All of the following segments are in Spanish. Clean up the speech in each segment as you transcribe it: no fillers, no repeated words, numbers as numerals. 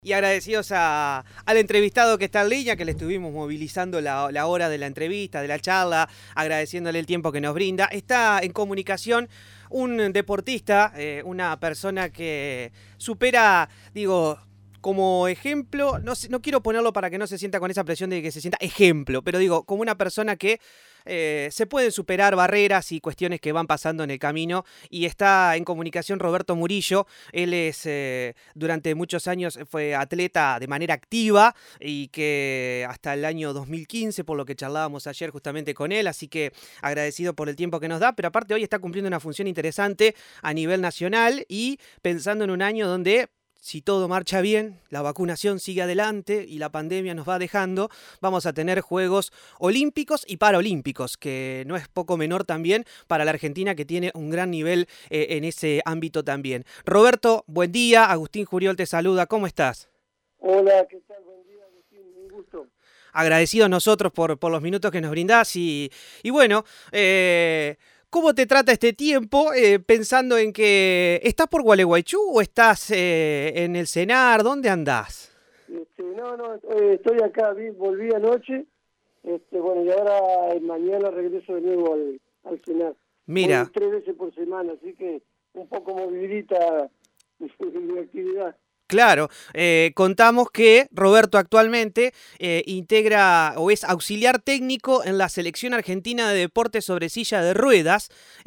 Y agradecidos al entrevistado que está en línea, que le estuvimos movilizando la hora de la entrevista, de la charla, agradeciéndole el tiempo que nos brinda. Está en comunicación un deportista, una persona que supera, digo, como ejemplo, no quiero ponerlo para que no se sienta con esa presión de que se sienta ejemplo, pero digo, como una persona que se pueden superar barreras y cuestiones que van pasando en el camino, y está en comunicación Roberto Murillo. Él es, durante muchos años fue atleta de manera activa y que hasta el año 2015, por lo que charlábamos ayer justamente con él, así que agradecido por el tiempo que nos da, pero aparte hoy está cumpliendo una función interesante a nivel nacional y pensando en un año donde, si todo marcha bien, la vacunación sigue adelante y la pandemia nos va dejando, vamos a tener Juegos Olímpicos y Paralímpicos, que no es poco menor también para la Argentina, que tiene un gran nivel en ese ámbito también. Roberto, buen día. Agustín Juriol te saluda. ¿Cómo estás? Hola, ¿qué tal? Buen día, Agustín, un gusto. Agradecidos nosotros por los minutos que nos brindás y bueno, ¿cómo te trata este tiempo pensando en que estás por Gualeguaychú o estás en el Senar? ¿Dónde andás? Estoy acá, volví anoche, bueno, y ahora mañana regreso de nuevo al cenar. Voy Mira. 3 veces por semana, así que un poco movidita mi actividad. Claro, contamos que Roberto actualmente integra o es auxiliar técnico en la selección argentina de deportes sobre silla de ruedas,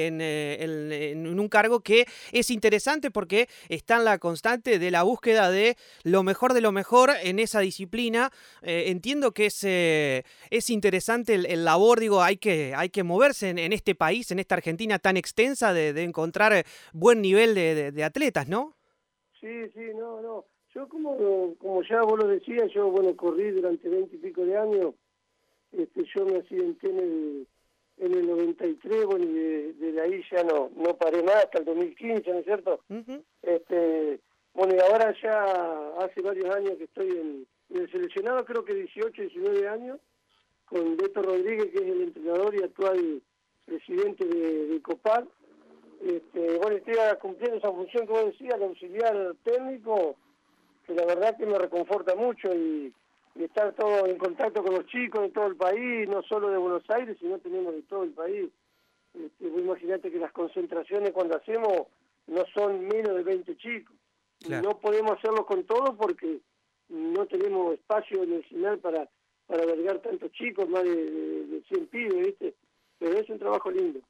en un cargo que es interesante porque está en la constante de la búsqueda de lo mejor en esa disciplina. Entiendo que es interesante el labor, digo, hay que moverse en este país, en esta Argentina tan extensa, de encontrar buen nivel de atletas, ¿no? Sí, no. Yo como ya vos lo decías, yo bueno corrí durante 20 y pico de años. Yo me accidenté en el 93, bueno, y desde ahí ya no paré más hasta el 2015, ¿no es cierto? Uh-huh. Bueno, y ahora ya hace varios años que estoy en el seleccionado, creo que 18, 19 años, con Beto Rodríguez, que es el entrenador y actual presidente de COPAR. Bueno, estoy cumpliendo esa función que vos decías, el auxiliar técnico, que la verdad que me reconforta mucho y estar todo en contacto con los chicos de todo el país, no solo de Buenos Aires, sino tenemos de todo el país. Vos imaginate que las concentraciones cuando hacemos no son menos de 20 chicos. Claro. No podemos hacerlo con todo porque no tenemos espacio en el final para albergar tantos chicos, más de 100 pibes, ¿viste? Pero es un trabajo lindo.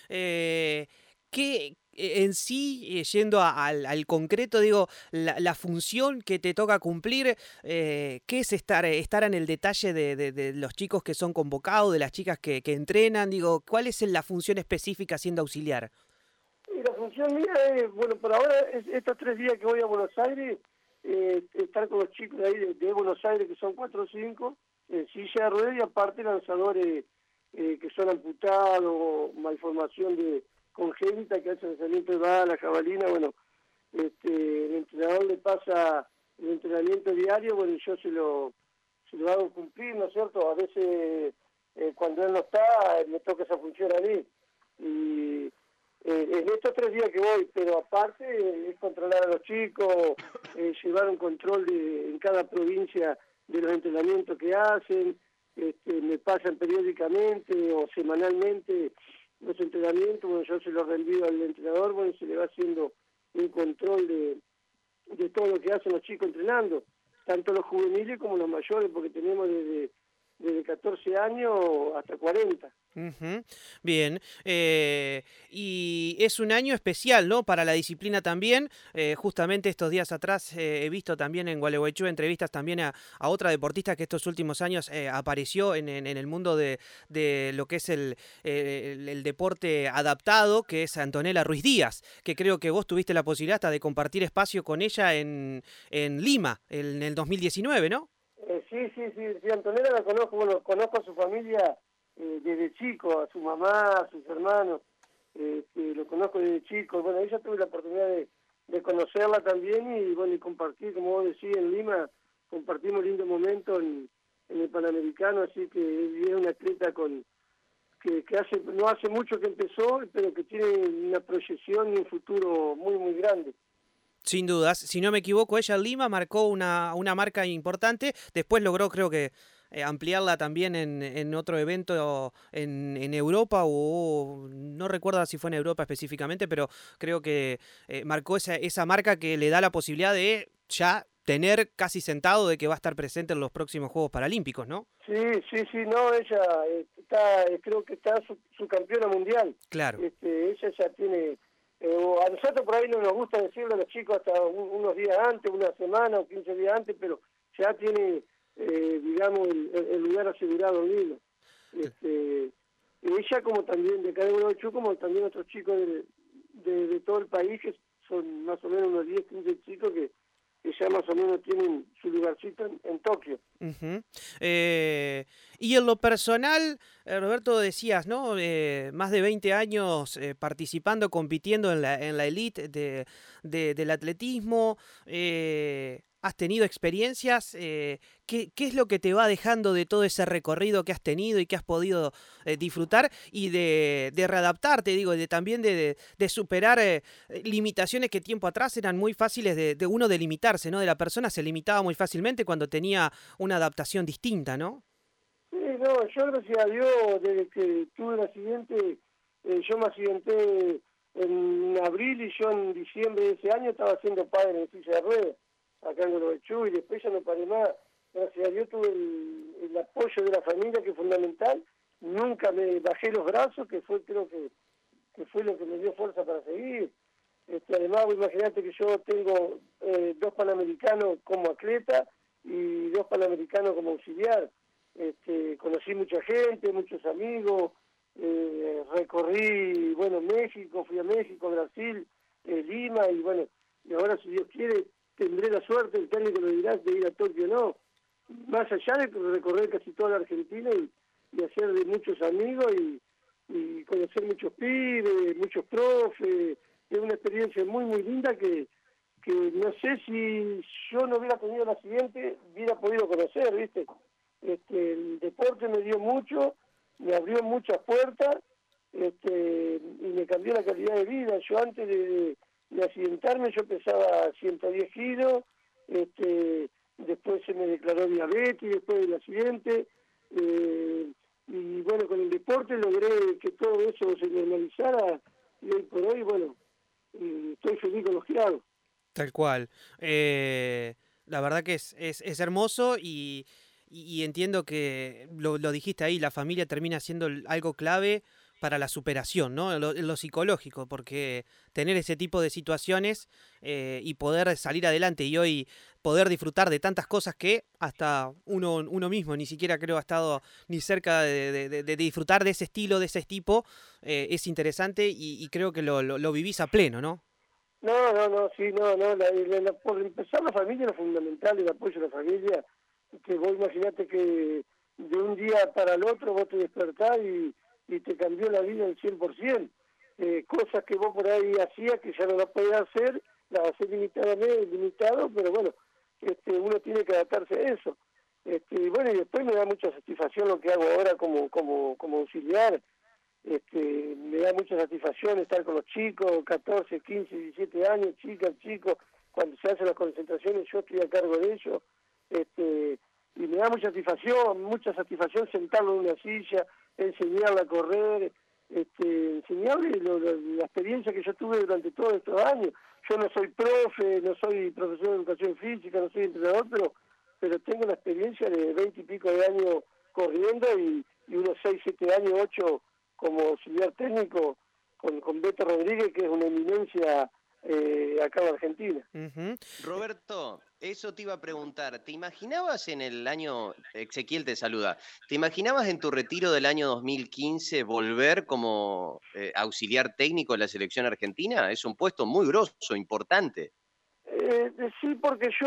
Que en sí, yendo al concreto, digo, la función que te toca cumplir, ¿qué es estar en el detalle de los chicos que son convocados, de las chicas que entrenan? Digo, ¿cuál es la función específica siendo auxiliar? Y la función mía es, bueno, por ahora, estos 3 días que voy a Buenos Aires, estar con los chicos de ahí de Buenos Aires, que son 4 o 5, en silla de ruedas, y aparte lanzadores que son amputados, malformación congénita, que hacen lanzamiento de bala, jabalina. Bueno, el entrenador le pasa el entrenamiento diario, bueno, y yo se lo hago cumplir, ¿no es cierto? A veces, cuando él no está, me toca esa función a mí. Y en estos 3 días que voy, pero aparte es controlar a los chicos, llevar un control en cada provincia de los entrenamientos que hacen. Me pasan periódicamente o semanalmente los entrenamientos. Bueno, yo se los reenvío al entrenador, bueno, y se le va haciendo un control de todo lo que hacen los chicos entrenando, tanto los juveniles como los mayores, porque tenemos desde 14 años hasta 40. Uh-huh. Bien, y es un año especial, ¿no? Para la disciplina también. Justamente estos días atrás he visto también en Gualeguaychú entrevistas también a otra deportista que estos últimos años apareció en el mundo de lo que es el deporte adaptado, que es Antonella Ruiz Díaz, que creo que vos tuviste la posibilidad hasta de compartir espacio con ella en Lima, en el 2019, ¿no? Sí, Antonella la conozco, bueno, conozco a su familia desde chico, a su mamá, a sus hermanos, lo conozco desde chico. Bueno, ella tuve la oportunidad de conocerla también y bueno, y compartir, como vos decís, en Lima, compartimos lindos momentos en el Panamericano, así que es una atleta que no hace mucho que empezó, pero que tiene una proyección y un futuro muy, muy grande. Sin dudas, si no me equivoco, ella en Lima marcó una marca importante, después logró creo que ampliarla también en otro evento en Europa o no recuerdo si fue en Europa específicamente, pero creo que marcó esa marca que le da la posibilidad de ya tener casi sentado de que va a estar presente en los próximos Juegos Paralímpicos, ¿no? Sí, sí, sí, no, ella está, creo que está su campeona mundial. Claro. Ella ya tiene, a nosotros por ahí no nos gusta decirlo a los chicos hasta unos días antes, una semana o 15 días antes, pero ya tiene, digamos, el lugar asegurado en Lima. Ella como también de acá de Gualeguaychú, como también otros chicos de todo el país, que son más o menos unos 10, 15 chicos que ya más o menos tienen su lugarcito en Tokio. Uh-huh. Y en lo personal, Roberto, decías, ¿no? Más de 20 años participando, compitiendo en la elite del atletismo. ¿Has tenido experiencias? ¿Qué es lo que te va dejando de todo ese recorrido que has tenido y que has podido disfrutar y de readaptarte, digo, también de superar limitaciones que tiempo atrás eran muy fáciles de uno delimitarse, ¿no? De la persona se limitaba muy fácilmente cuando tenía una adaptación distinta, ¿no? Sí, no, yo gracias a Dios, desde que tuve el accidente, yo me accidenté en abril y yo en diciembre de ese año estaba siendo padre en silla de ruedas, acá en Gualeguaychú, y después ya no paré más. Gracias a Dios tuve el apoyo de la familia, que es fundamental. Nunca me bajé los brazos, que fue, creo que fue lo que me dio fuerza para seguir. Además, imagínate que yo tengo 2 panamericanos como atleta y 2 panamericanos como auxiliar. Conocí mucha gente, muchos amigos, recorrí, bueno, México, fui a México, Brasil, Lima, y bueno, y ahora si Dios quiere tendré la suerte, el técnico lo dirá, de ir a Tokio, no. Más allá de recorrer casi toda la Argentina y hacer de muchos amigos y conocer muchos pibes, muchos profes, es una experiencia muy, muy linda que no sé si yo no hubiera tenido el accidente, hubiera podido conocer, ¿viste? El deporte me dio mucho, me abrió muchas puertas, y me cambió la calidad de vida. Yo antes de accidentarme, yo pesaba 110 kilos, después se me declaró diabetes, después del accidente, y bueno, con el deporte logré que todo eso se normalizara, y hoy por hoy, bueno, estoy feliz con los que hago. Tal cual. La verdad que es hermoso y entiendo que lo dijiste ahí, la familia termina siendo algo clave para la superación, ¿no? En lo psicológico, porque tener ese tipo de situaciones y poder salir adelante y hoy poder disfrutar de tantas cosas que hasta uno mismo ni siquiera creo ha estado ni cerca de disfrutar de ese estilo, de ese tipo, es interesante y creo que lo vivís a pleno, ¿no? No, sí, no, por empezar la familia, lo fundamental, el apoyo de la familia, que vos imaginate que de un día para el otro vos te despertás y te cambió la vida al 100%, cosas que vos por ahí hacías que ya no las podés hacer, las haces limitado, pero bueno, uno tiene que adaptarse a eso. Y bueno, y después me da mucha satisfacción lo que hago ahora como auxiliar. Me da mucha satisfacción estar con los chicos, 14, 15, 17 años, chicos, cuando se hacen las concentraciones yo estoy a cargo de ellos, y me da mucha satisfacción sentarlo en una silla, enseñarle a correr, enseñarle la experiencia que yo tuve durante todos estos años. Yo no soy profe, no soy profesor de educación física, no soy entrenador, pero tengo la experiencia de 20 y pico de años corriendo y unos 6, 7 años, 8 como auxiliar técnico con Beto Rodríguez, que es una eminencia acá en Argentina. Uh-huh. Roberto, eso te iba a preguntar, ¿te imaginabas en el año, Ezequiel te saluda, ¿te imaginabas en tu retiro del año 2015 volver como auxiliar técnico en la selección argentina? Es un puesto muy grosso, importante. Sí, porque yo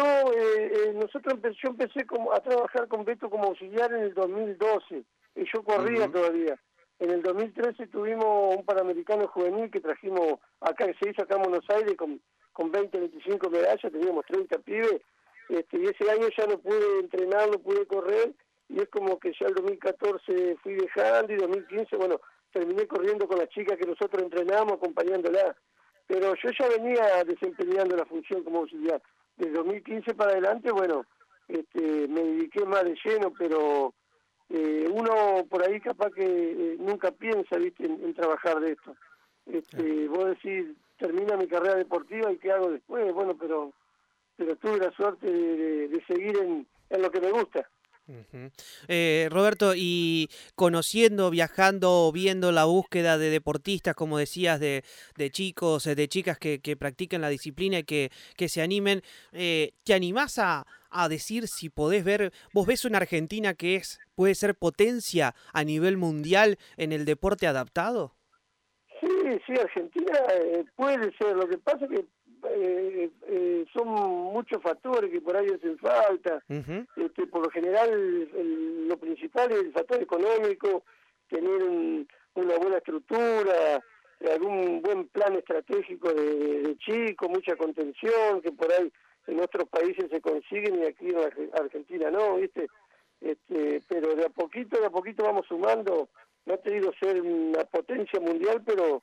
empecé a trabajar con Beto como auxiliar en el 2012, y yo corría todavía. En el 2013 tuvimos un Panamericano juvenil que trajimos acá, que se hizo acá en Buenos Aires con 20, 25 medallas, teníamos 30 pibes, y ese año ya no pude entrenar, no pude correr, y es como que ya el 2014 fui dejando, y 2015, bueno, terminé corriendo con las chicas que nosotros entrenamos, acompañándola. pero yo ya venía desempeñando la función como auxiliar. Desde 2015 para adelante, bueno, me dediqué más de lleno, pero uno por ahí capaz que nunca piensa, ¿viste?, en trabajar de esto. Vos decís, termina mi carrera deportiva y ¿qué hago después? Bueno, pero tuve la suerte de seguir en lo que me gusta. Ujú. Roberto, y conociendo, viajando, viendo la búsqueda de deportistas, como decías, de chicos, de chicas que practiquen la disciplina y que se animen, ¿te animás a decir si podés ver, vos ves una Argentina que puede ser potencia a nivel mundial en el deporte adaptado? Sí, Argentina puede ser. Lo que pasa es que son muchos factores que por ahí hacen falta. Ujú. Por lo general, lo principal es el factor económico, tener una buena estructura, algún buen plan estratégico de chico, mucha contención, que por ahí en otros países se consiguen y aquí en Argentina no, ¿viste? Pero de a poquito vamos sumando. No ha tenido ser una potencia mundial, pero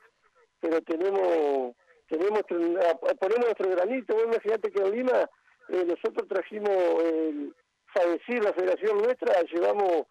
ponemos nuestro granito. Vos imagínate que en Lima nosotros trajimos, a decir, la federación nuestra, llevamos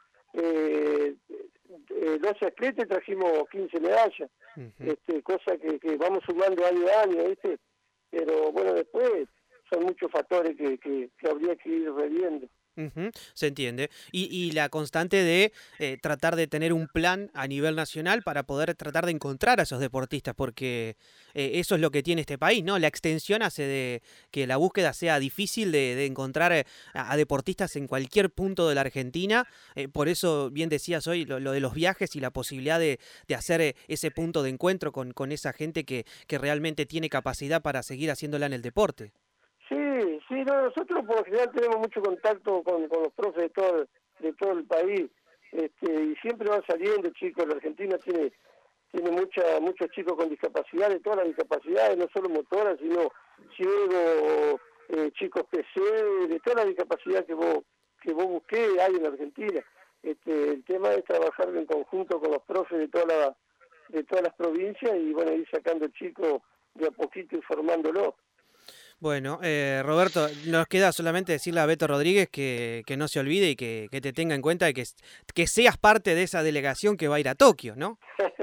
12 atletas y trajimos 15 medallas. Ujú. Cosa que vamos sumando año a año, ¿viste? Pero bueno, después son muchos factores que habría que ir reviendo. Ujú, se entiende. Y la constante de tratar de tener un plan a nivel nacional para poder tratar de encontrar a esos deportistas, porque eso es lo que tiene este país, ¿no? La extensión hace de que la búsqueda sea difícil de encontrar a deportistas en cualquier punto de la Argentina. Por eso, bien decías hoy, lo de los viajes y la posibilidad de hacer ese punto de encuentro con esa gente que realmente tiene capacidad para seguir haciéndola en el deporte. Sí, no, nosotros por lo general tenemos mucho contacto con los profes de todo el país, y siempre van saliendo chicos. La Argentina tiene muchos chicos con discapacidad, de todas las discapacidades, no solo motoras, sino ciegos, chicos PC, de todas las discapacidades que vos busqué hay en la Argentina. El tema es trabajar en conjunto con los profes de todas las provincias y bueno, ir sacando chicos de a poquito y formándolo. Bueno, Roberto, nos queda solamente decirle a Beto Rodríguez que no se olvide y que te tenga en cuenta y que seas parte de esa delegación que va a ir a Tokio, ¿no?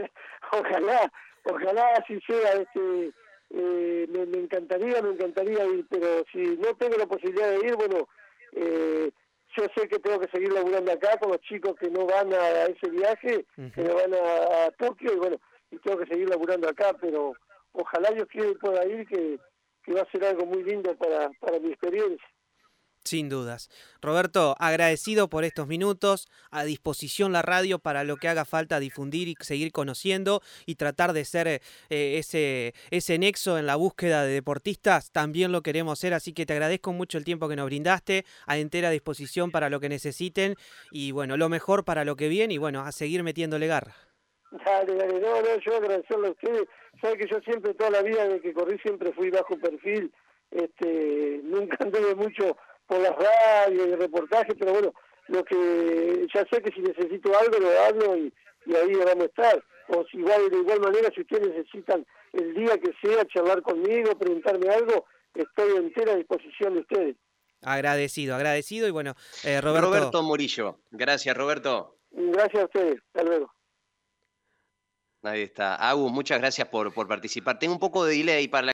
Ojalá así sea. Me encantaría ir, pero si no tengo la posibilidad de ir, bueno, yo sé que tengo que seguir laburando acá con los chicos que no van a ese viaje, que no van a Tokio, y bueno, y tengo que seguir laburando acá, pero ojalá yo quiera y pueda ir, que va a ser algo muy lindo para mi experiencia. Sin dudas. Roberto, agradecido por estos minutos, a disposición la radio para lo que haga falta difundir y seguir conociendo y tratar de ser ese nexo en la búsqueda de deportistas, también lo queremos ser, así que te agradezco mucho el tiempo que nos brindaste, a entera disposición para lo que necesiten y bueno, lo mejor para lo que viene y bueno, a seguir metiéndole garra. Dale, no, yo agradecerle a ustedes. Sabe que yo siempre, toda la vida de que corrí, siempre fui bajo perfil, nunca anduve mucho por las radios y reportajes, pero bueno, lo que ya sé que si necesito algo lo hablo y ahí vamos a estar. O si de igual manera, si ustedes necesitan el día que sea charlar conmigo, preguntarme algo, estoy a entera disposición de ustedes. Agradecido y bueno, Roberto. Roberto Murillo, gracias Roberto. Gracias a ustedes, hasta luego. Ahí está. Agus, muchas gracias por participar. Tengo un poco de delay para la